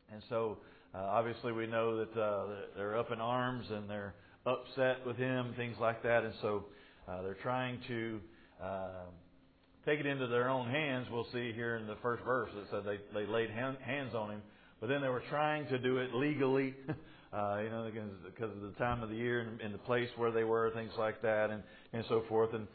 And so, obviously, we know that they're up in arms and they're upset with him, things like that. And so, they're trying to take it into their own hands. We'll see here in the first verse that said they laid hands on him. But then they were trying to do it legally, because of the time of the year and the place where they were, things like that, and so forth. And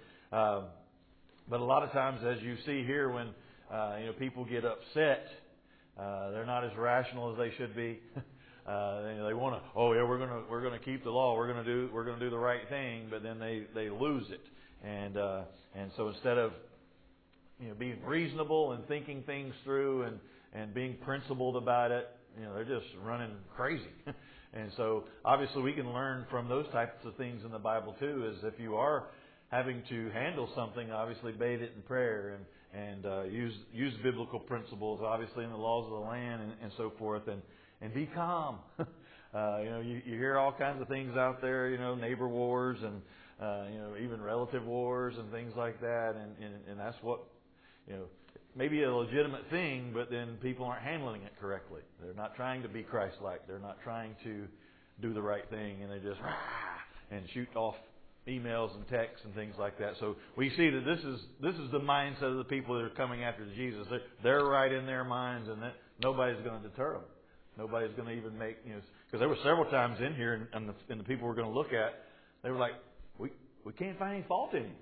but a lot of times, as you see here, when people get upset, they're not as rational as they should be. They want to, we're gonna keep the law, we're gonna do the right thing, but then they lose it, and so instead of being reasonable and thinking things through and being principled about it, they're just running crazy. And so obviously we can learn from those types of things in the Bible too. Is if you are having to handle something, obviously bathe it in prayer and use biblical principles, obviously in the laws of the land and so forth, and be calm. You hear all kinds of things out there, neighbor wars and even relative wars and things like that, and that's what maybe a legitimate thing, but then people aren't handling it correctly. They're not trying to be Christ-like. They're not trying to do the right thing, and they just and shoot off emails and texts and things like that. So we see that this is the mindset of the people that are coming after Jesus. They're right in their minds, and that nobody's going to deter them. Nobody's going to even make because there were several times in here, and the people we're going to look at, they were like, we can't find any fault in him.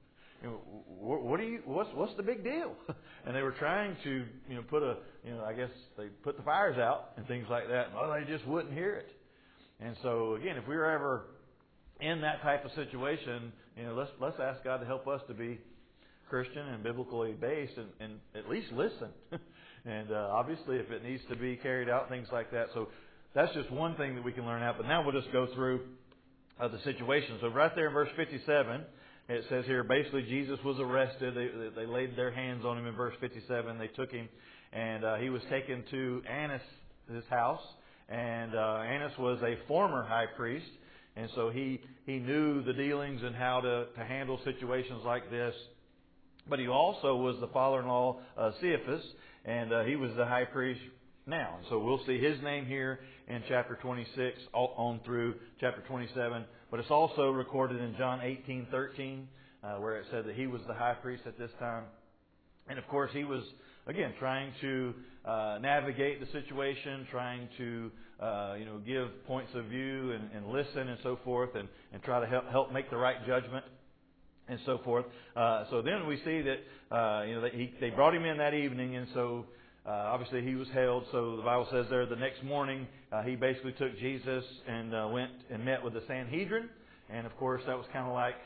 What's the big deal? And they were trying to I guess they put the fires out and things like that. Well, they just wouldn't hear it. And so again, if we were ever in that type of situation, let's ask God to help us to be Christian and biblically based, and at least listen. And obviously, if it needs to be carried out, things like that. So that's just one thing that we can learn out. But now we'll just go through the situation. So right there in verse 57. It says here, basically, Jesus was arrested. They laid their hands on him in verse 57. They took him, and he was taken to Annas' house. And Annas was a former high priest, and so he knew the dealings and how to handle situations like this. But he also was the father-in-law of Caiaphas, and he was the high priest now. And so we'll see his name here in chapter 26 on through chapter 27. But it's also recorded in John 18:13, where it said that he was the high priest at this time. And of course, he was, again, trying to navigate the situation, trying to give points of view and listen and so forth, and try to help make the right judgment and so forth. So then we see that they brought him in that evening, and so obviously he was held. So the Bible says there the next morning he basically took Jesus and went and met with the Sanhedrin, and of course that was kind of like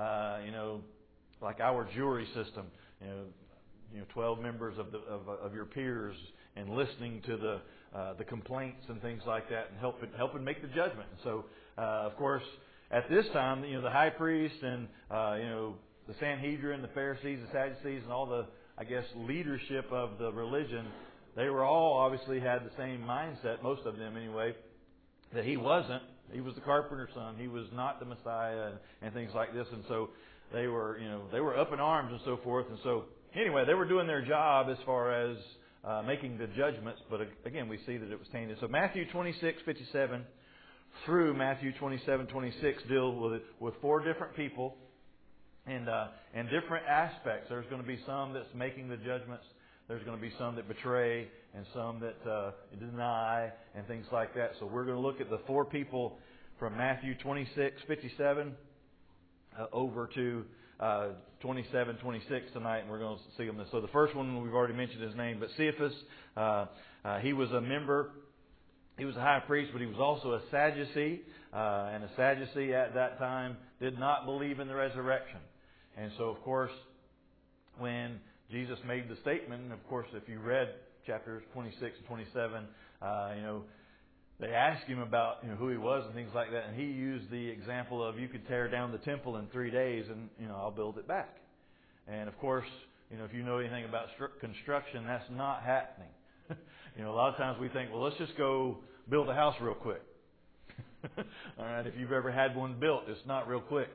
like our jury system. 12 members of your peers, and listening to the complaints and things like that, and helping make the judgment. And so of course at this time the high priest and the Sanhedrin, the Pharisees, the Sadducees, and all the leadership of the religion, they were all obviously had the same mindset, most of them anyway, that he wasn't. He was the carpenter's son. He was not the Messiah and things like this. And so they were up in arms and so forth. And so anyway, they were doing their job as far as making the judgments. But again, we see that it was tainted. So Matthew 26:57 through Matthew 27:26 deal with four different people. And different aspects. There's going to be some that's making the judgments. There's going to be some that betray and some that deny and things like that. So we're going to look at the four people from Matthew 26:57 over to 27:26 tonight, and we're going to see them. So the first one, we've already mentioned his name, but Caiaphas, he was a member. He was a high priest, but he was also a Sadducee, and a Sadducee at that time did not believe in the resurrection. And so, of course, when Jesus made the statement, and of course, if you read chapters 26 and 27, they asked him about who he was and things like that, and he used the example of, you could tear down the temple in 3 days, and I'll build it back. And of course, if you know anything about construction, that's not happening. A lot of times we think, well, let's just go build a house real quick. All right, if you've ever had one built, it's not real quick.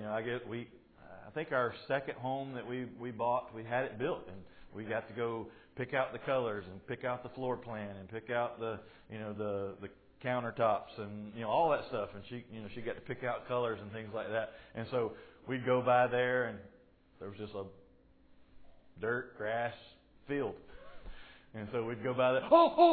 I think our second home that we bought, we had it built, and we got to go pick out the colors and pick out the floor plan and pick out the countertops and all that stuff. And she got to pick out colors and things like that. And so we'd go by there, and there was just a dirt, grass field. And so we'd go by there.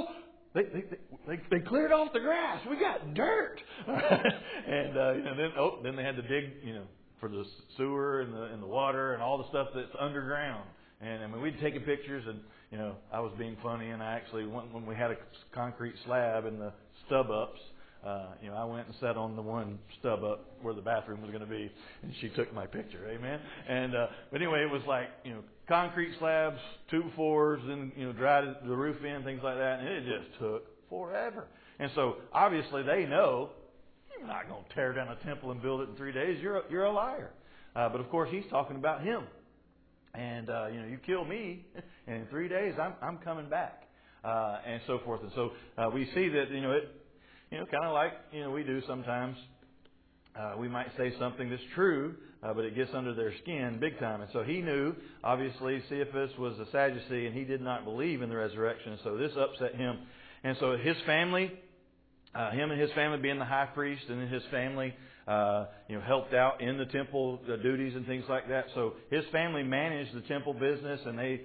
They cleared off the grass. We got dirt. And then they had to dig, for the sewer and the water and all the stuff that's underground. And I mean, we'd taken pictures, and I was being funny, and I actually went when we had a concrete slab in the stub ups. I went and sat on the one stub up where the bathroom was going to be, and she took my picture. Amen. And but anyway, it was like concrete slabs, 2 floors, and dried the roof in, things like that, and it just took forever. And so obviously they know you're not going to tear down a temple and build it in 3 days. You're a liar. But of course he's talking about him. And you kill me, and in 3 days I'm coming back, and so forth. And so we see that kind of like we do sometimes. We might say something that's true, but it gets under their skin big time. And so he knew, obviously, Cephas was a Sadducee, and he did not believe in the resurrection. So this upset him. And so his family, him and his family being the high priest, and then his family, helped out in the temple duties and things like that. So his family managed the temple business, and they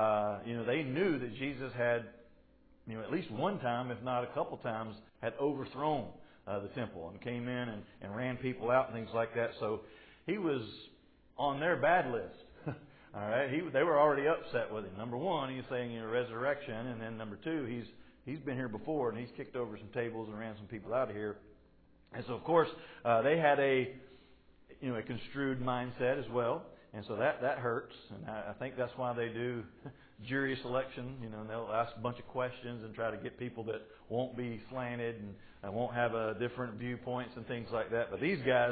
knew that Jesus had, at least one time, if not a couple times, had overthrown the temple and came in and ran people out and things like that. So he was on their bad list. All right, they were already upset with him. Number one, he's saying resurrection, and then number two, he's been here before and he's kicked over some tables and ran some people out of here. And so of course they had a construed mindset as well, and so that hurts. And I think that's why they do jury selection. And they'll ask a bunch of questions and try to get people that won't be slanted and won't have different viewpoints and things like that. But these guys,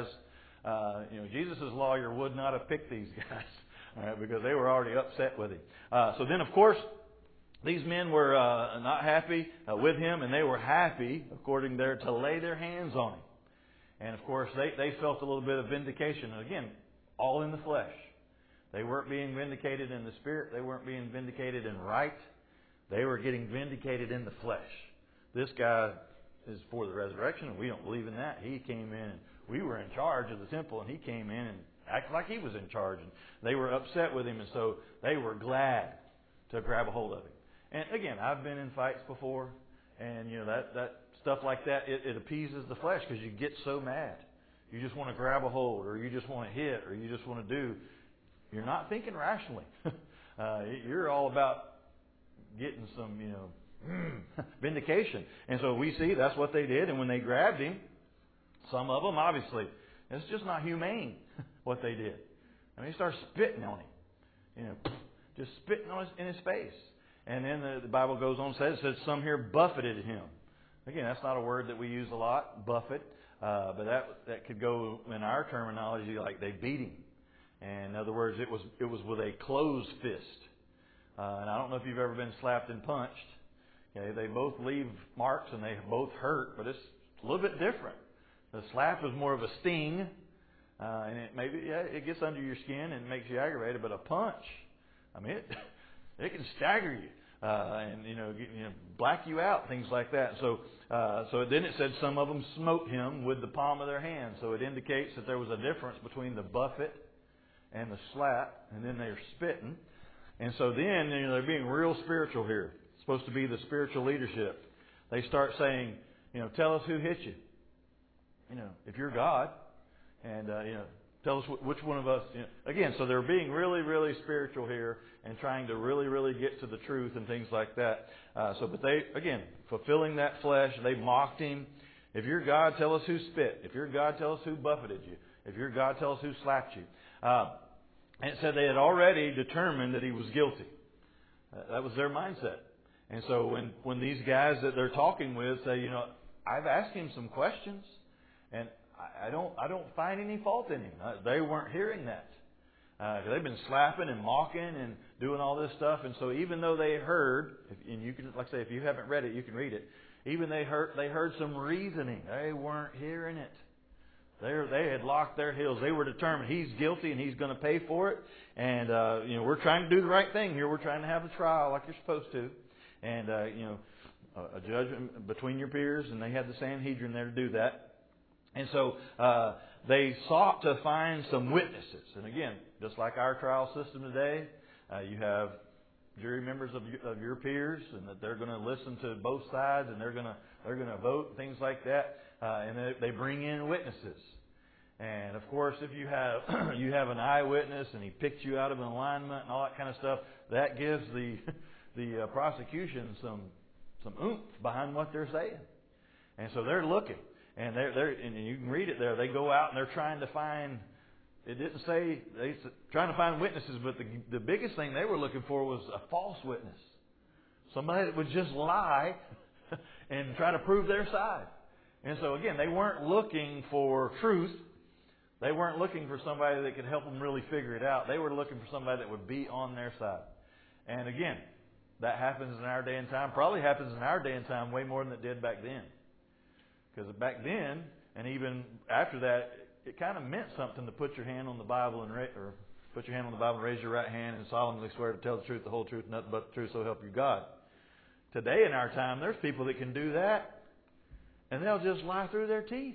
Jesus' lawyer would not have picked these guys, all right, because they were already upset with him. So then, of course, these men were not happy with him, and they were happy, according there, to lay their hands on him. And of course, they felt a little bit of vindication. And again, all in the flesh. They weren't being vindicated in the spirit. They weren't being vindicated in right. They were getting vindicated in the flesh. This guy is for the resurrection, and we don't believe in that. He came in, and we were in charge of the temple, and he came in and acted like he was in charge. And they were upset with him, and so they were glad to grab a hold of him. And again, I've been in fights before, and that stuff like that, it appeases the flesh because you get so mad. You just want to grab a hold, or you just want to hit, or you just want to do. You're not thinking rationally. You're all about getting some, vindication. And so we see that's what they did. And when they grabbed him, some of them, obviously, it's just not humane what they did. I mean, they started spitting on him, just spitting in his face. And then the Bible goes on and says some here buffeted him. Again, that's not a word that we use a lot, buffet, but that could go in our terminology like they beat him. And in other words, it was with a closed fist. And I don't know if you've ever been slapped and punched. Okay, they both leave marks and they both hurt, but it's a little bit different. The slap is more of a sting, and it gets under your skin and makes you aggravated. But a punch, I mean, it can stagger you and black you out, things like that. So then it said some of them smote him with the palm of their hand. So it indicates that there was a difference between the buffet and the slap, and then they're spitting. And so then they're being real spiritual here. It's supposed to be the spiritual leadership. They start saying, tell us who hit you. If you're God, and tell us which one of us. Again, so they're being really, really spiritual here and trying to really, really get to the truth and things like that. But they, again, fulfilling that flesh, they mocked him. If you're God, tell us who spit. If you're God, tell us who buffeted you. If you're God, tell us who slapped you. And it said they had already determined that he was guilty. That was their mindset. And so when these guys that they're talking with say, I've asked him some questions, and I don't find any fault in him. They weren't hearing that. They've been slapping and mocking and doing all this stuff. And so even though they heard, and you can, like I say, if you haven't read it, you can read it. Even they heard some reasoning. They weren't hearing it. They had locked their heels. They were determined he's guilty and he's going to pay for it. And we're trying to do the right thing here. We're trying to have a trial like you're supposed to, and a judgment between your peers. And they had the Sanhedrin there to do that. And so they sought to find some witnesses. And again, just like our trial system today, you have jury members of your peers, and that they're going to listen to both sides, and they're going to vote, things like that. And they bring in witnesses. And of course, if you have an eyewitness and he picked you out of an alignment and all that kind of stuff, that gives the prosecution some oomph behind what they're saying. And so they're looking, and and you can read it there. They go out and they're trying to find. It didn't say trying to find witnesses, but the biggest thing they were looking for was a false witness, somebody that would just lie and try to prove their side. And so again, they weren't looking for truth. They weren't looking for somebody that could help them really figure it out. They were looking for somebody that would be on their side. And again, that happens in our day and time. Probably happens in our day and time way more than it did back then. Because back then, and even after that, it kind of meant something to put your hand on the Bible and raise your right hand and solemnly swear to tell the truth, the whole truth, nothing but the truth, so help you God. Today in our time, there's people that can do that. And they'll just lie through their teeth.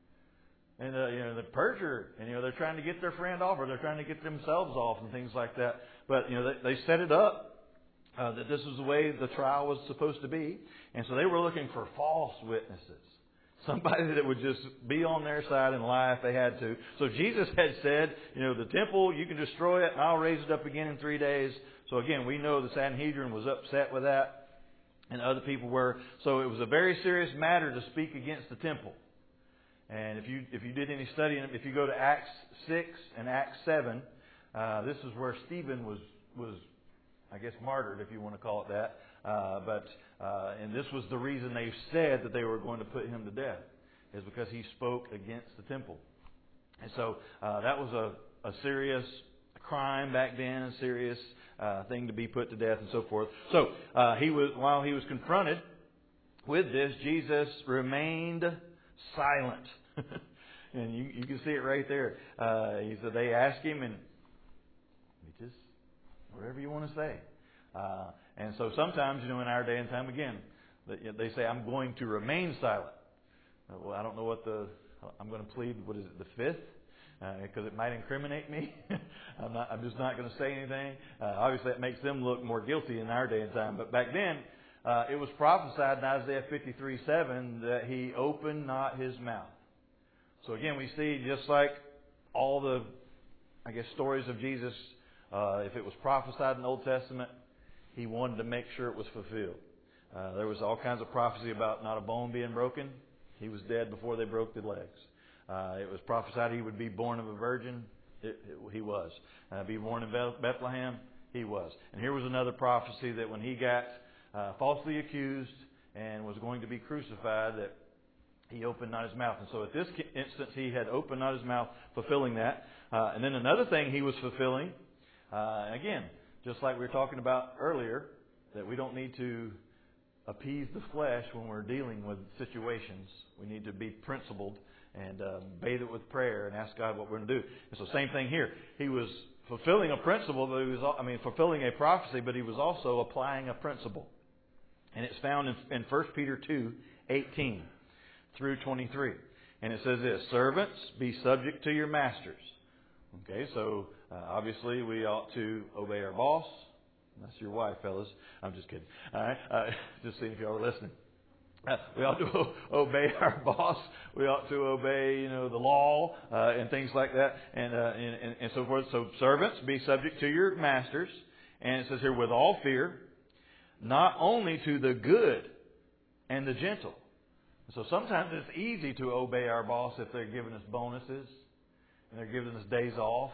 And the perjurer, and they're trying to get their friend off, or they're trying to get themselves off, and things like that. But they set it up that this was the way the trial was supposed to be, and so they were looking for false witnesses, somebody that would just be on their side and lie if they had to. So Jesus had said, the temple, you can destroy it, and I'll raise it up again in 3 days. So again, we know the Sanhedrin was upset with that. And other people were. So it was a very serious matter to speak against the temple. And if you did any studying, if you go to Acts 6 and Acts 7, this is where Stephen was I guess martyred, if you want to call it that. And this was the reason they said that they were going to put him to death, is because he spoke against the temple. And so that was a serious crime back then, a serious thing to be put to death and so forth. So while he was confronted with this, Jesus remained silent. And you can see it right there. He said they asked him, and he just, whatever you want to say. And so sometimes, in our day and time, again, they say, I'm going to remain silent. Well, I don't know I'm going to plead, what is it, the fifth? Because it might incriminate me. I'm just not going to say anything. Obviously, it makes them look more guilty in our day and time. But back then, it was prophesied in Isaiah 53:7 that he opened not his mouth. So again, we see just like all the, stories of Jesus, if it was prophesied in the Old Testament, he wanted to make sure it was fulfilled. There was all kinds of prophecy about not a bone being broken. He was dead before they broke the legs. It was prophesied he would be born of a virgin. He was. Be born in Bethlehem. He was. And here was another prophecy that when he got falsely accused and was going to be crucified, that he opened not his mouth. And so at this instance, he had opened not his mouth, fulfilling that. And then another thing he was fulfilling, again, just like we were talking about earlier, that we don't need to appease the flesh when we're dealing with situations. We need to be principled and bathe it with prayer and ask God what we're going to do. And so same thing here. He was fulfilling a principle, but fulfilling a prophecy, but he was also applying a principle. And it's found in 1 Peter 2:18 through 23. And it says this: servants, be subject to your masters. Okay, so obviously we ought to obey our boss. That's your wife, fellas. I'm just kidding. All right, just seeing if y'all are listening. We ought to obey our boss. We ought to obey, the law and things like that, and so forth. So servants, be subject to your masters. And it says here, with all fear, not only to the good and the gentle. So sometimes it's easy to obey our boss if they're giving us bonuses and they're giving us days off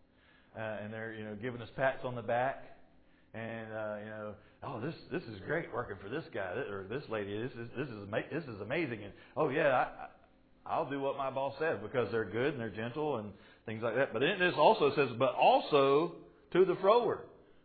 and they're giving us pats on the back and oh, this is great working for this guy or this lady. This is amazing. And oh yeah, I'll do what my boss says because they're good and they're gentle and things like that. But then this also says, but also to the froward.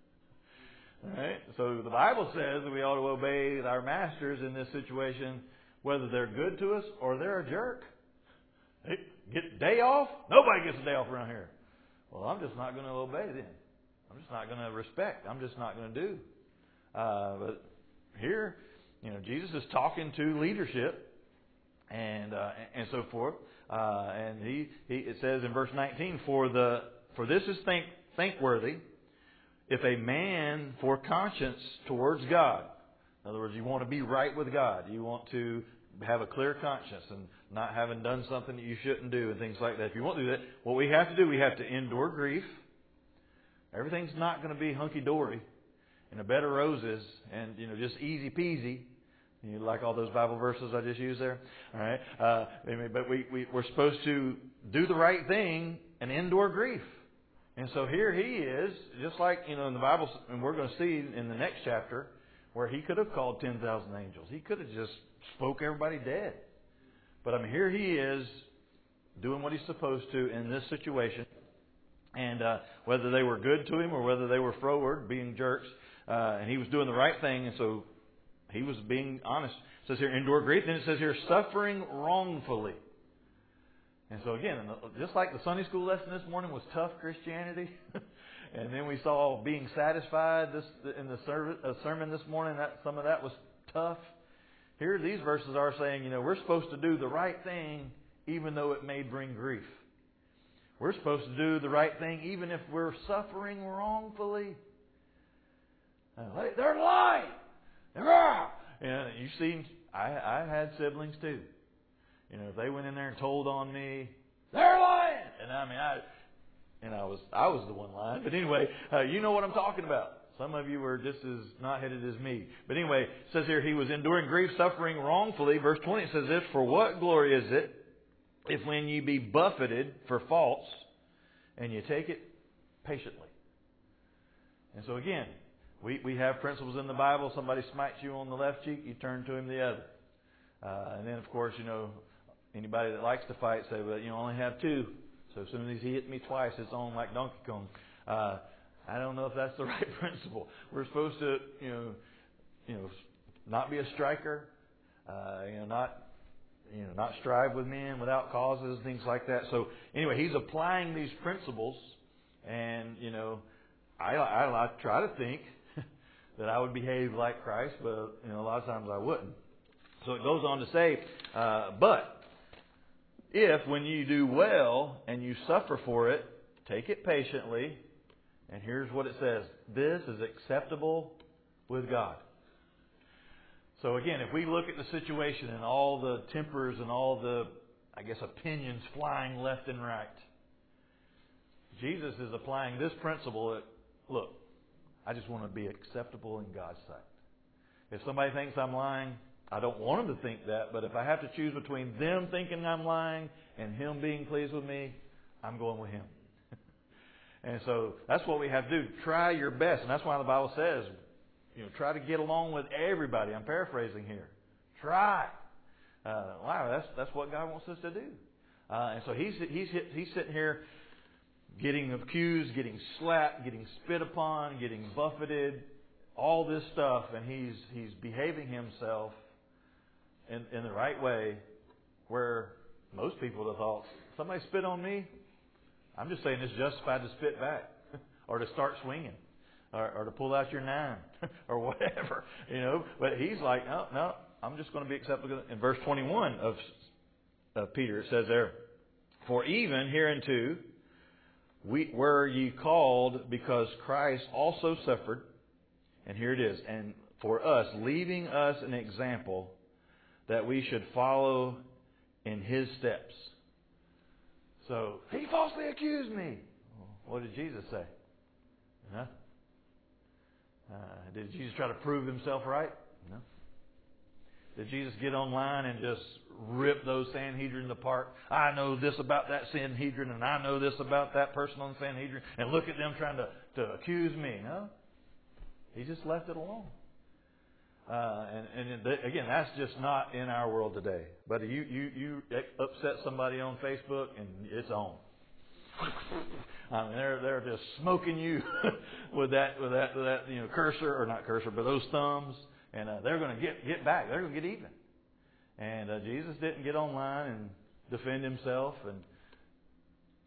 All right. So the Bible says that we ought to obey our masters in this situation, whether they're good to us or they're a jerk. Hey, Get day off? Nobody gets a day off around here. Well, I'm just not going to obey then. I'm just not going to respect. I'm just not going to do. But here, Jesus is talking to leadership and so forth. And it says in verse 19, for this is thankworthy, if a man for conscience towards God. In other words, you want to be right with God. You want to have a clear conscience and not having done something that you shouldn't do and things like that. If you want to do that, what we have to do, we have to endure grief. Everything's not going to be hunky-dory and a bed of roses and, just easy peasy. You like all those Bible verses I just used there? All right. But we're supposed to do the right thing and endure grief. And so here he is, just like, in the Bible, and we're going to see in the next chapter, where he could have called 10,000 angels. He could have just spoke everybody dead. But here he is doing what he's supposed to in this situation. And whether they were good to him or whether they were froward, being jerks, and he was doing the right thing, and so he was being honest. It says here, endure grief. Then it says here, suffering wrongfully. And so again, just like the Sunday school lesson this morning was tough Christianity, and then we saw being satisfied in the sermon this morning, that some of that was tough. Here these verses are saying, we're supposed to do the right thing even though it may bring grief. We're supposed to do the right thing even if we're suffering wrongfully. They're lying. You've seen, I had siblings too. If they went in there and told on me, they're lying. And I was the one lying. But anyway, you know what I'm talking about. Some of you were just as not-headed as me. But anyway, it says here, he was enduring grief, suffering wrongfully. Verse 20 says this, for what glory is it if when ye be buffeted for faults, and you take it patiently? And so again, we have principles in the Bible. Somebody smites you on the left cheek, you turn to him the other. And then, of course, anybody that likes to fight say, well, you only have two. So as soon as he hit me twice, it's on like Donkey Kong. I don't know if that's the right principle. We're supposed to, not be a striker, not strive with men without causes, things like that. So anyway, he's applying these principles, and I try to think that I would behave like Christ, but a lot of times I wouldn't. So it goes on to say, but if when you do well and you suffer for it, take it patiently. And here's what it says. This is acceptable with God. So again, if we look at the situation and all the tempers and all the, opinions flying left and right, Jesus is applying this principle that, look, I just want to be acceptable in God's sight. If somebody thinks I'm lying, I don't want them to think that, but if I have to choose between them thinking I'm lying and Him being pleased with me, I'm going with Him. And so that's what we have to do. Try your best. And that's why the Bible says, try to get along with everybody. I'm paraphrasing here. Try. That's what God wants us to do. And so he's sitting here getting accused, getting slapped, getting spit upon, getting buffeted, all this stuff, and he's behaving himself in the right way, where most people would have thought, somebody spit on me? I'm just saying it's justified to spit back or to start swinging or to pull out your 9 or whatever, But he's like, no, I'm just going to be acceptable. In verse 21 of Peter, it says there, for even hereunto were ye called, because Christ also suffered, and here it is, and for us, leaving us an example that we should follow in His steps. So, he falsely accused me. What did Jesus say? No. Did Jesus try to prove Himself right? No. Did Jesus get online and just rip those Sanhedrin apart? I know this about that Sanhedrin, and I know this about that person on the Sanhedrin, and look at them trying to accuse me. No. He just left it alone. And again, that's just not in our world today. But you upset somebody on Facebook and it's on. They're just smoking you with that cursor, or not cursor, but those thumbs, and they're going to get back. They're going to get even. And Jesus didn't get online and defend himself, and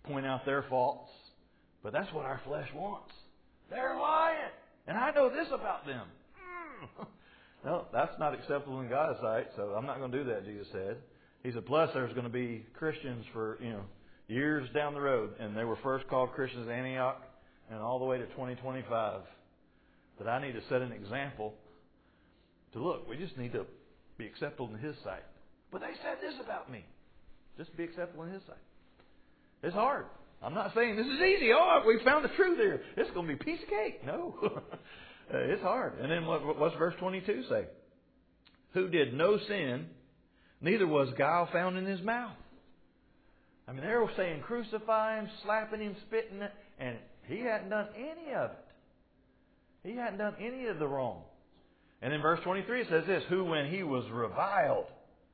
point out their faults. But that's what our flesh wants. They're lying. And I know this about them. No, that's not acceptable in God's sight, so I'm not going to do that, Jesus said. He said, plus there's going to be Christians for, years down the road. And they were first called Christians at Antioch and all the way to 2025. That I need to set an example to look. We just need to be acceptable in His sight. But they said this about me. Just be acceptable in His sight. It's hard. I'm not saying this is easy. Oh, we found the truth here. It's going to be a piece of cake. No. It's hard. And then what's verse 22 say? Who did no sin, neither was guile found in His mouth. I mean, they were saying crucify Him, slapping Him, spitting it, and He hadn't done any of it. He hadn't done any of the wrong. And in verse 23 it says this, who when He was reviled.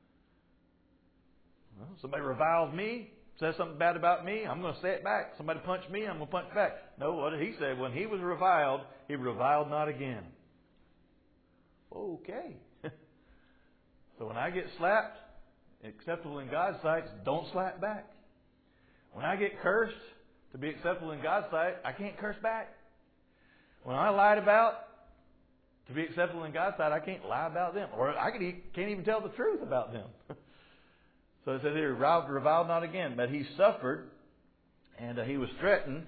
Well, somebody reviles me, says something bad about me, I'm going to say it back. Somebody punched me, I'm going to punch back. No, what did He say? When He was reviled, He reviled not again. Okay. So when I get slapped, acceptable in God's sight, don't slap back. When I get cursed, to be acceptable in God's sight, I can't curse back. When I lied about, to be acceptable in God's sight, I can't lie about them. Or I can't even tell the truth about them. So it says here, reviled not again. But He suffered, and He was threatened,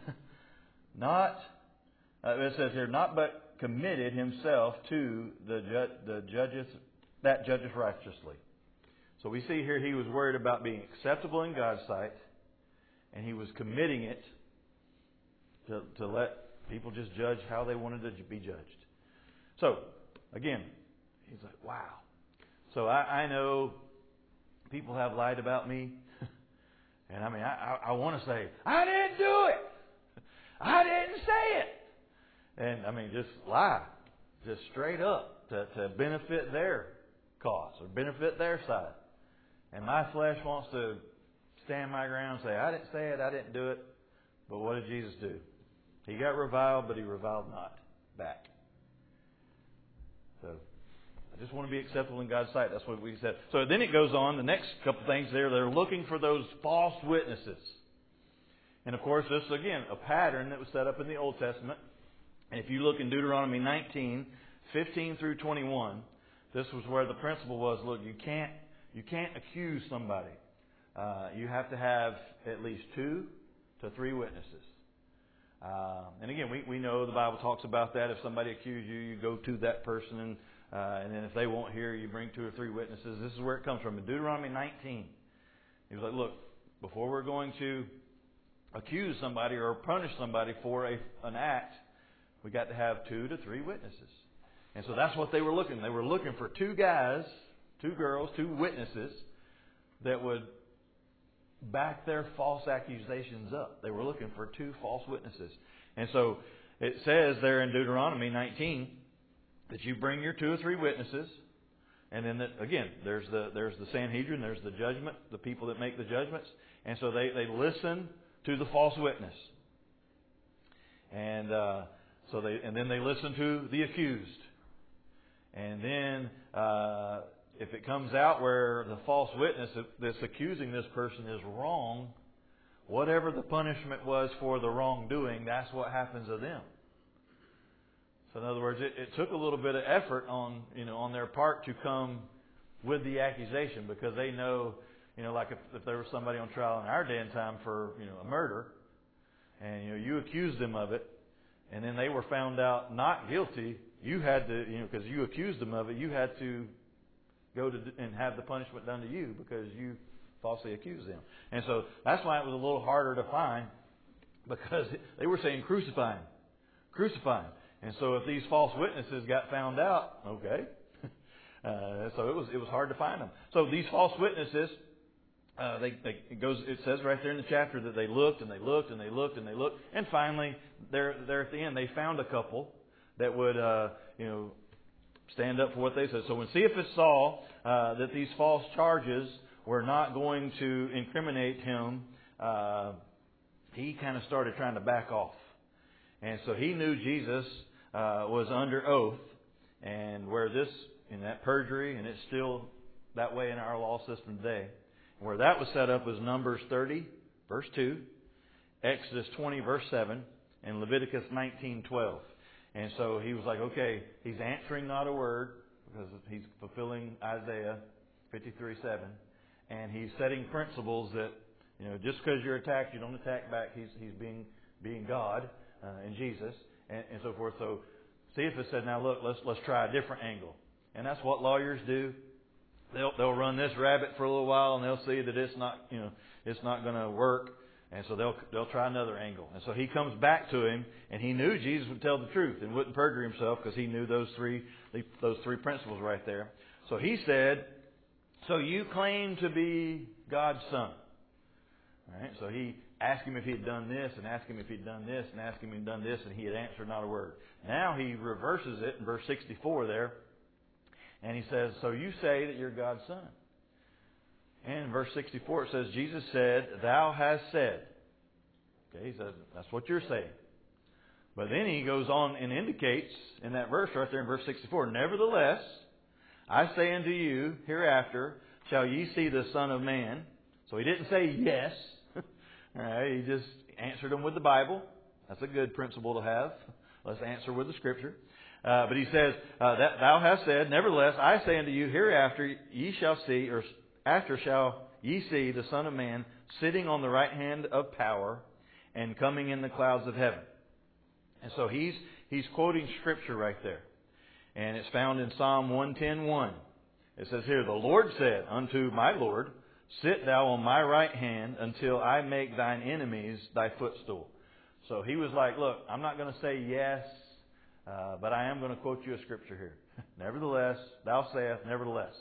it says here, not but committed Himself to the judges, that judges righteously. So we see here He was worried about being acceptable in God's sight, and He was committing it to let people just judge how they wanted to be judged. So, again, He's like, wow. So I know people have lied about me. And I mean, I want to say, I didn't do it. I didn't say it. And I mean, just lie. Just straight up to benefit their cause or benefit their side. And my flesh wants to stand my ground and say, I didn't say it, I didn't do it. But what did Jesus do? He got reviled, but He reviled not back. So, I just want to be acceptable in God's sight. That's what we said. So then it goes on, the next couple things there, they're looking for those false witnesses. And of course, this is again a pattern that was set up in the Old Testament. And if you look in Deuteronomy 19, 15 through 21, this was where the principle was, look, you can't accuse somebody. You have to have at least 2 to 3 witnesses. And again, we know the Bible talks about that. If somebody accuses you, you go to that person, and then if they won't hear, you bring 2 or 3 witnesses. This is where it comes from. In Deuteronomy 19, he was like, look, before we're going to accuse somebody or punish somebody for an act, we got to have 2 to 3 witnesses. And so that's what they were looking. They were looking for 2 guys, 2 girls, 2 witnesses that would back their false accusations up. They were looking for 2 false witnesses. And so it says there in Deuteronomy 19 that you bring your 2 or 3 witnesses. And then, again, there's the Sanhedrin, there's the judgment, the people that make the judgments. And so they listen to the false witness. And then they listen to the accused. And then if it comes out where the false witness that's accusing this person is wrong, whatever the punishment was for the wrongdoing, that's what happens to them. So in other words, it took a little bit of effort on their part to come with the accusation, because they know, like if there was somebody on trial in our day and time for a murder, and you accused them of it, and then they were found out not guilty, you had to, because you accused them of it, you had to go to and have the punishment done to you because you falsely accused them. And so that's why it was a little harder to find, because they were saying crucify him, crucify him. And so if these false witnesses got found out, okay, so it was hard to find them. So these false witnesses, it says right there in the chapter that they looked and they looked and they looked and they looked, and finally there at the end they found a couple that would stand up for what they said. So when Cephas saw that these false charges were not going to incriminate him, he kind of started trying to back off. And so he knew Jesus was under oath, and where in that perjury, and it's still that way in our law system today, where that was set up was Numbers 30, verse 2. Exodus 20, verse 7, and Leviticus 19:12. And so he was like, okay, he's answering not a word because he's fulfilling Isaiah 53:7, and he's setting principles that, just because you're attacked, you don't attack back. He's being God in Jesus and so forth. So Cephas said, now look, let's try a different angle, and that's what lawyers do. They'll run this rabbit for a little while, and they'll see that it's not going to work, and so they'll try another angle. And so he comes back to him, and he knew Jesus would tell the truth and wouldn't perjure himself because he knew those three principles right there. So he said, so you claim to be God's son. All right? So he asked him if he had done this, and asked him if he'd done this, and asked him if he'd done this, and he had answered not a word. Now he reverses it in verse 64 there, and he says, so you say that you're God's son. And in verse 64 it says, Jesus said, thou hast said. Okay, he says, that's what you're saying. But then he goes on and indicates in that verse right there in verse 64, nevertheless, I say unto you, hereafter shall ye see the Son of Man. So he didn't say yes. All right, he just answered them with the Bible. That's a good principle to have. Let's answer with the Scripture. But he says, that thou hast said, nevertheless, I say unto you, hereafter ye shall see, or after shall ye see the Son of Man sitting on the right hand of power and coming in the clouds of heaven. And so he's quoting Scripture right there. And it's found in Psalm 110:1. It says here, the Lord said unto my Lord, sit thou on my right hand until I make thine enemies thy footstool. So he was like, look, I'm not going to say yes, but I am going to quote you a Scripture here. Nevertheless, thou sayest, nevertheless,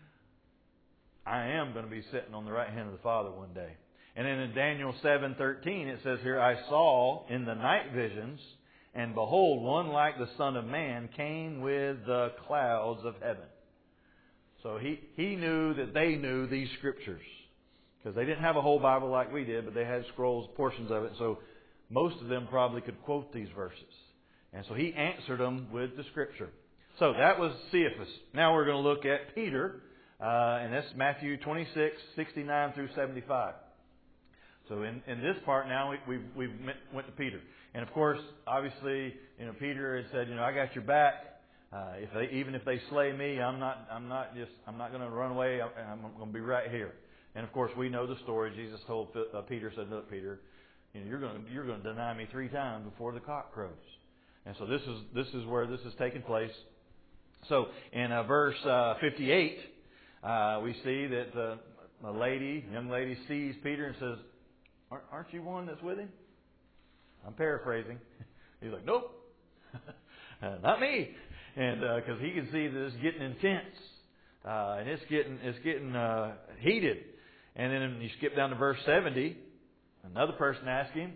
I am going to be sitting on the right hand of the Father one day. And then in Daniel 7:13 it says here, I saw in the night visions, and behold, one like the Son of Man came with the clouds of heaven. So he knew that they knew these Scriptures. Because they didn't have a whole Bible like we did, but they had scrolls, portions of it. So most of them probably could quote these verses. And so he answered them with the Scripture. So that was Cephas. Now we're going to look at Peter. And that's Matthew 26:69 through 75. So in this part now, we went to Peter. And of course, obviously, Peter had said, I got your back. Even if they slay me, I'm not going to run away. I'm going to be right here. And of course, we know the story. Jesus told Peter, said, look, Peter, you're going to deny me 3 times before the cock crows. And so this is where this is taking place. So in verse 58, we see that a young lady sees Peter and says, aren't you one that's with him? I'm paraphrasing. He's like, nope, not me. And because he can see that it's getting intense, and it's getting heated. And then you skip down to verse 70, another person asked him,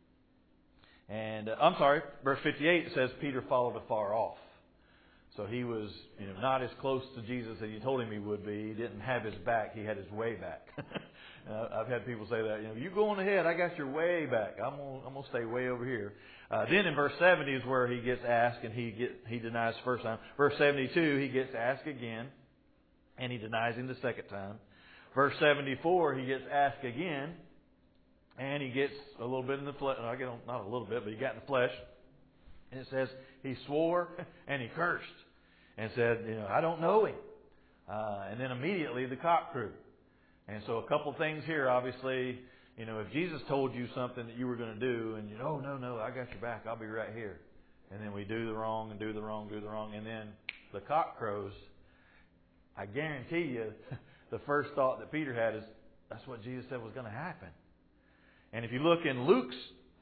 and verse 58 says Peter followed afar off. So he was, not as close to Jesus as he told him he would be. He didn't have his back; he had his way back. I've had people say that. You go on ahead. I got your way back. I'm gonna stay way over here. Then in verse 70 is where he gets asked, and he denies the first time. Verse 72, he gets asked again, and he denies him the second time. Verse 74, he gets asked again, and he gets a little bit in the flesh. Not a little bit, but he got in the flesh. And it says he swore and he cursed and said, I don't know him. And then immediately the cock crew. And so a couple things here, obviously, if Jesus told you something that you were going to do, and no, I got your back, I'll be right here. And then we do the wrong, and and then the cock crows, I guarantee you, the first thought that Peter had is, that's what Jesus said was going to happen. And if you look in Luke's,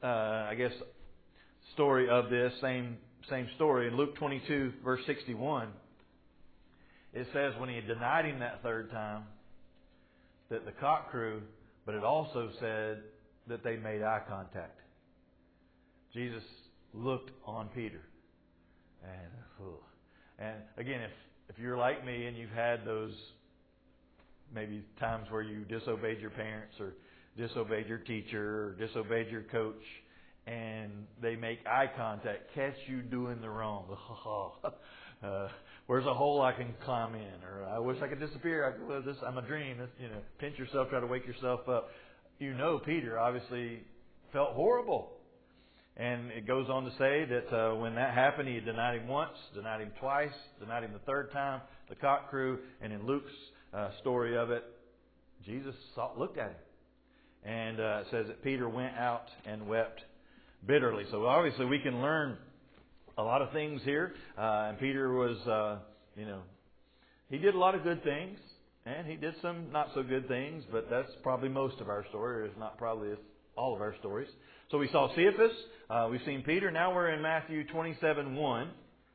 story of this, same story, in Luke 22, verse 61, it says when he had denied him that third time, that the cock crew, but it also said that they made eye contact. Jesus looked on Peter. And again, if you're like me and you've had those maybe times where you disobeyed your parents or disobeyed your teacher or disobeyed your coach, and they make eye contact, catch you doing the wrong. Where's a hole I can climb in? Or I wish I could disappear. I'm a dream. Pinch yourself, try to wake yourself up. Peter obviously felt horrible. And it goes on to say that when that happened, he denied him once, denied him twice, denied him the third time, the cock crew. And in Luke's story of it, Jesus looked at him. And it says that Peter went out and wept bitterly. So obviously we can learn a lot of things here. And Peter was, he did a lot of good things. And he did some not so good things. But that's probably most of our story. Or it's not probably all of our stories. So we saw Cephas. We've seen Peter. Now we're in Matthew 27:1.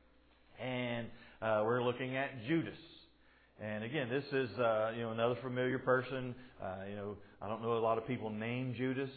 And we're looking at Judas. And again, this is another familiar person. I don't know a lot of people named Judas.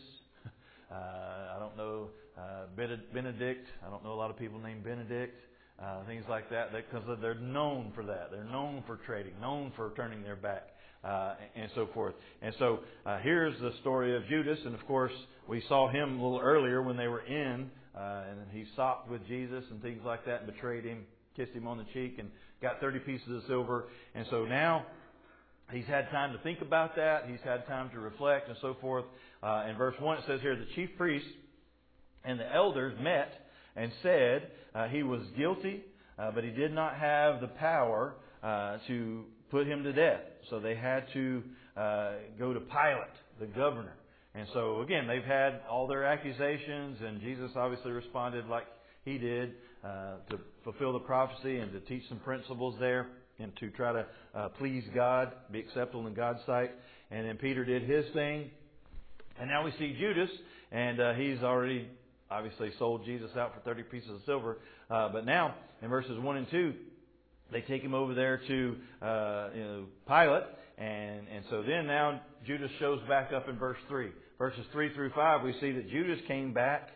I don't know Benedict. I don't know a lot of people named Benedict. Things like that, because they're known for that. They're known for trading, known for turning their back, and so forth. And so here's the story of Judas. And of course, we saw him a little earlier when they were in, and he supped with Jesus and things like that, and betrayed him, kissed him on the cheek, and got 30 pieces of silver. And so now he's had time to think about that. He's had time to reflect and so forth. In verse 1 it says here, the chief priests and the elders met and said he was guilty, but he did not have the power to put him to death. So they had to go to Pilate, the governor. And so again, they've had all their accusations, and Jesus obviously responded like he did to fulfill the prophecy and to teach some principles there and to try to please God, be acceptable in God's sight. And then Peter did his thing. And now we see Judas, and he's already obviously sold Jesus out for 30 pieces of silver. But now, in verses 1 and 2, they take him over there to Pilate. And so then now Judas shows back up in verse 3. Verses 3 through 5, we see that Judas came back.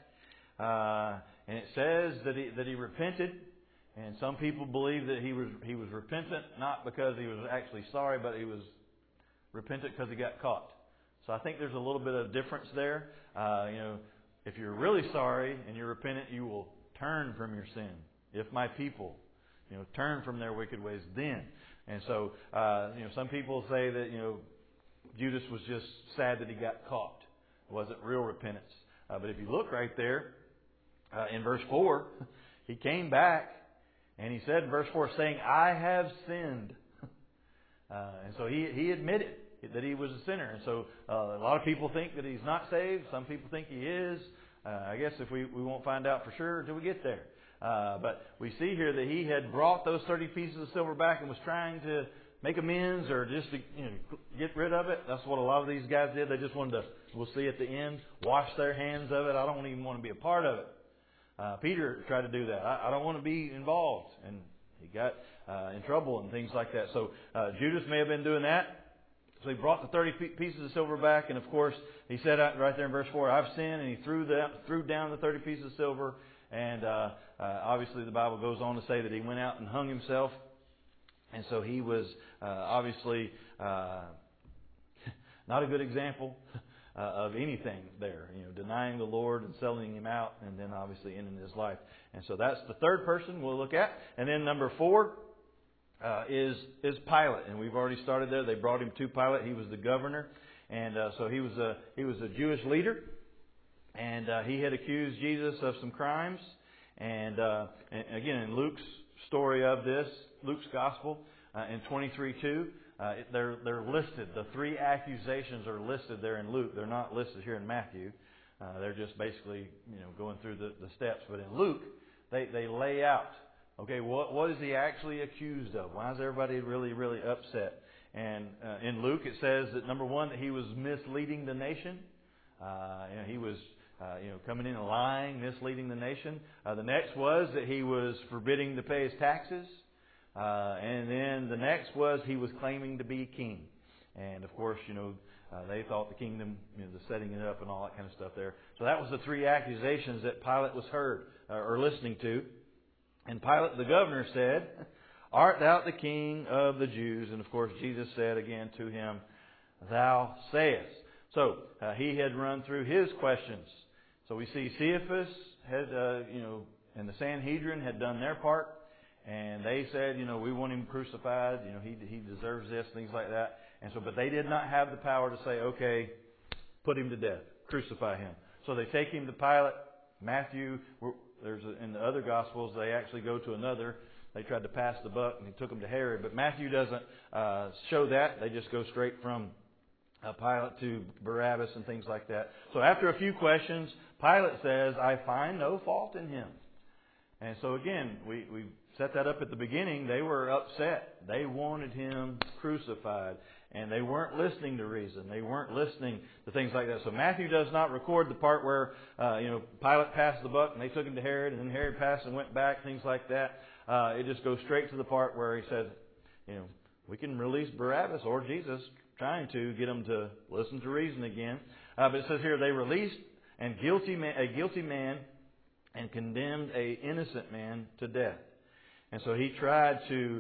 And it says that he repented. And some people believe that he was repentant, not because he was actually sorry, but he was repentant because he got caught. So I think there's a little bit of difference there. If you're really sorry and you're repentant, you will turn from your sin. If my people, turn from their wicked ways, then. And so, some people say that, Judas was just sad that he got caught. It wasn't real repentance. But if you look right there, in verse 4, he came back and he said in verse 4, saying, I have sinned. And so he admitted that he was a sinner. And so a lot of people think that he's not saved. Some people think he is. I guess if we won't find out for sure until we get there. But we see here that he had brought those 30 pieces of silver back and was trying to make amends or just to get rid of it. That's what a lot of these guys did. They just wanted to, we'll see at the end, wash their hands of it. I don't even want to be a part of it. Peter tried to do that. I don't want to be involved. And he got in trouble and things like that. So Judas may have been doing that. So he brought the 30 pieces of silver back. And of course, he said right there in verse 4, I've sinned. And he threw down the 30 pieces of silver. And obviously the Bible goes on to say that he went out and hung himself. And so he was obviously not a good example of anything there. Denying the Lord and selling Him out, and then obviously ending his life. And so that's the third person we'll look at. And then number 4 is Pilate, and we've already started there. They brought him to Pilate. He was the governor, and so he was a Jewish leader, and he had accused Jesus of some crimes. And again, in Luke's story of this, Luke's gospel, in 23:2. They're listed. The 3 accusations are listed there in Luke. They're not listed here in Matthew. They're just basically going through the steps. But in Luke, they lay out, okay, what is he actually accused of? Why is everybody really, really upset? And in Luke it says that number 1, that he was misleading the nation. He was coming in and lying, misleading the nation. The next was that he was forbidding to pay his taxes. And then the next was he was claiming to be king. And of course, they thought the kingdom, the setting it up and all that kind of stuff there. So that was the 3 accusations that Pilate was heard or listening to. And Pilate, the governor, said, Art thou the king of the Jews? And of course, Jesus said again to him, Thou sayest. So he had run through his questions. So we see Cephas had, and the Sanhedrin had done their part. And they said, we want him crucified. He deserves this, things like that. And so, but they did not have the power to say, okay, put him to death, crucify him. So they take him to Pilate. Matthew, in the other Gospels, they actually go to another. They tried to pass the buck, and he took them to Herod. But Matthew doesn't show that. They just go straight from Pilate to Barabbas and things like that. So after a few questions, Pilate says, I find no fault in him. And so again, we set that up at the beginning. They were upset. They wanted him crucified. And they weren't listening to reason. They weren't listening to things like that. So Matthew does not record the part where, Pilate passed the buck and they took him to Herod, and then Herod passed and went back, things like that. It just goes straight to the part where he said, we can release Barabbas or Jesus, trying to get them to listen to reason again. But it says here, they released a guilty man and condemned a innocent man to death. And so he tried to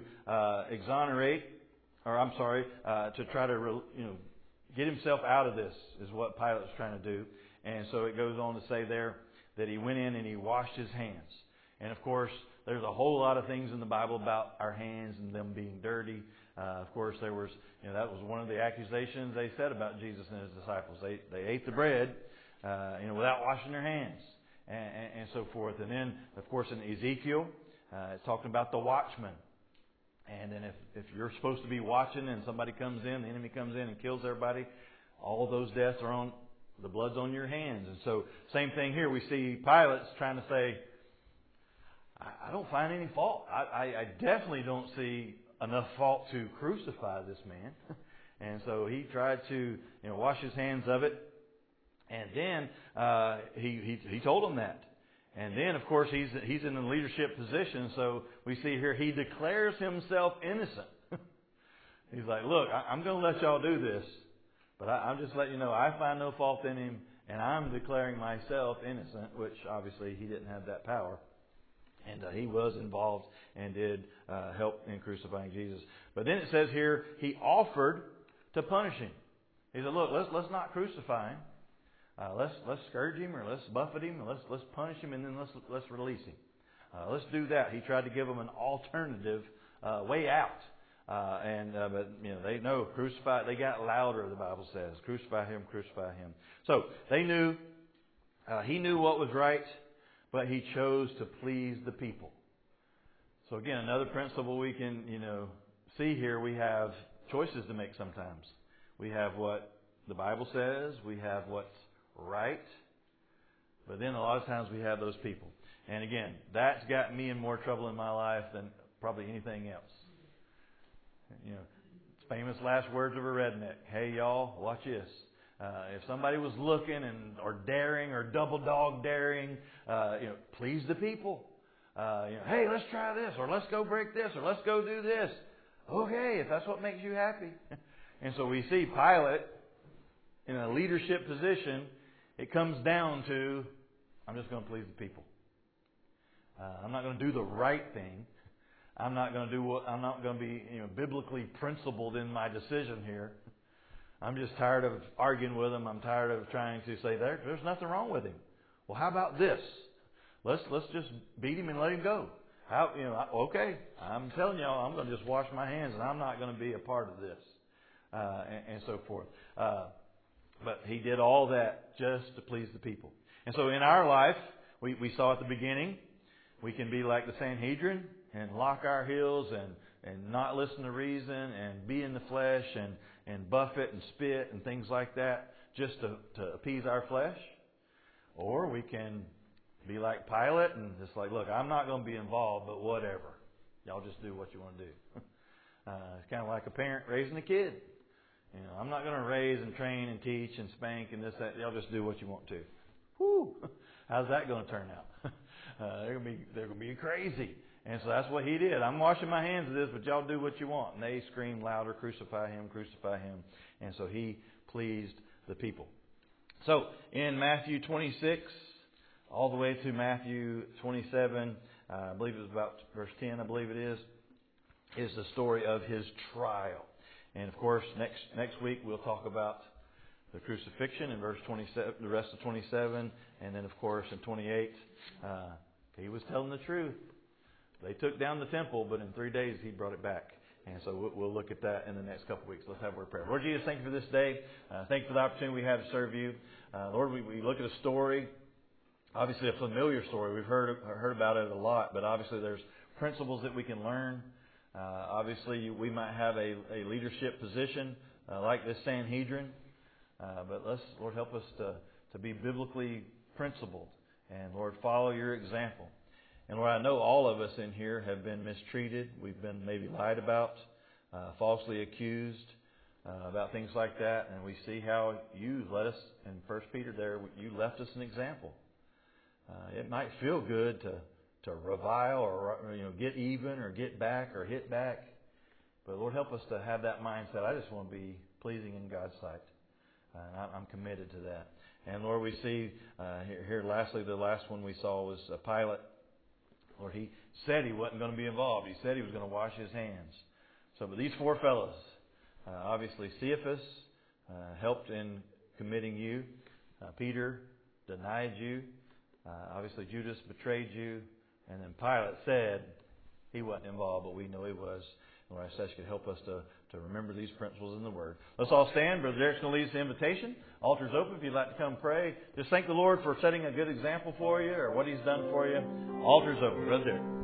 to try to get himself out of this is what Pilate was trying to do. And so it goes on to say there that he went in and he washed his hands. And of course, there's a whole lot of things in the Bible about our hands and them being dirty. Of course, there was, that was one of the accusations they said about Jesus and his disciples. They ate the bread, without washing their hands and so forth. And then, of course, in Ezekiel, it's talking about the watchman. And then if you're supposed to be watching and somebody comes in, the enemy comes in and kills everybody, all those deaths are on, the blood's on your hands. And so, same thing here. We see Pilate's trying to say, I don't find any fault. I definitely don't see enough fault to crucify this man. And so he tried to wash his hands of it. And then he told him that. And then, of course, he's in a leadership position. So we see here he declares himself innocent. He's like, look, I'm going to let y'all do this. But I'm just letting you know I find no fault in him. And I'm declaring myself innocent, which obviously he didn't have that power. And he was involved and did help in crucifying Jesus. But then it says here, he offered to punish him. He said, look, let's not crucify him. Let's scourge him, or let's buffet him, or let's punish him, and then let's release him. Let's do that. He tried to give them an alternative way out. But they know, crucify. They got louder, the Bible says. Crucify him, crucify him. So they knew, he knew what was right, but he chose to please the people. So again, another principle we can, see here, we have choices to make sometimes. We have what the Bible says, we have what's right, but then a lot of times we have those people. And again, that's got me in more trouble in my life than probably anything else. It's famous last words of a redneck. Hey, y'all, watch this. If somebody was looking or daring or double dog daring, please the people. Hey, let's try this, or let's go break this, or let's go do this. Okay, if that's what makes you happy. And so we see Pilate in a leadership position. It comes down to, I'm just going to please the people. I'm not going to do the right thing. I'm not going to be biblically principled in my decision here. I'm just tired of arguing with him. I'm tired of trying to say there's nothing wrong with him. Well, how about this? Let's just beat him and let him go. Okay, I'm telling y'all, I'm going to just wash my hands, and I'm not going to be a part of this, and so forth. But he did all that just to please the people. And so in our life, we saw at the beginning, we can be like the Sanhedrin and lock our heels and not listen to reason and be in the flesh and buffet and spit and things like that just to appease our flesh. Or we can be like Pilate and just like, look, I'm not going to be involved, but whatever. Y'all just do what you want to do. It's kind of like a parent raising a kid. I'm not going to raise and train and teach and spank and this, that. Y'all just do what you want to. Whew! How's that going to turn out? They're going to be crazy. And so that's what he did. I'm washing my hands of this, but y'all do what you want. And they screamed louder, crucify him, crucify him. And so he pleased the people. So in Matthew 26, all the way to Matthew 27, I believe it was about verse 10, I believe it is the story of his trial. And of course, next week we'll talk about the crucifixion in verse 27, the rest of 27, and then of course in 28, he was telling the truth. They took down the temple, but in 3 days he brought it back. And so we'll look at that in the next couple of weeks. Let's have a word of prayer. Lord Jesus, thank you for this day. Thank you for the opportunity we have to serve you. Lord, we look at a story, obviously a familiar story. We've heard about it a lot, but obviously there's principles that we can learn. Obviously, we might have a leadership position like this Sanhedrin, but Lord, help us to be biblically principled and, Lord, follow your example. And Lord, I know all of us in here have been mistreated. We've been maybe lied about, falsely accused about things like that. And we see how you led us in 1 Peter there. You left us an example. It might feel good to revile or get even or get back or hit back. But Lord, help us to have that mindset. I just want to be pleasing in God's sight. I'm committed to that. And Lord, we see here lastly, the last one we saw was Pilate. Lord, he said he wasn't going to be involved. He said he was going to wash his hands. So, but these four fellows, obviously Cephas helped in committing you. Peter denied you. Obviously Judas betrayed you. And then Pilate said he wasn't involved, but we know he was. And Lord, I ask you to help us to remember these principles in the Word. Let's all stand. Brother Derek's going to lead us to invitation. Altar's open if you'd like to come pray. Just thank the Lord for setting a good example for you or what He's done for you. Altar's open. Brother Derek.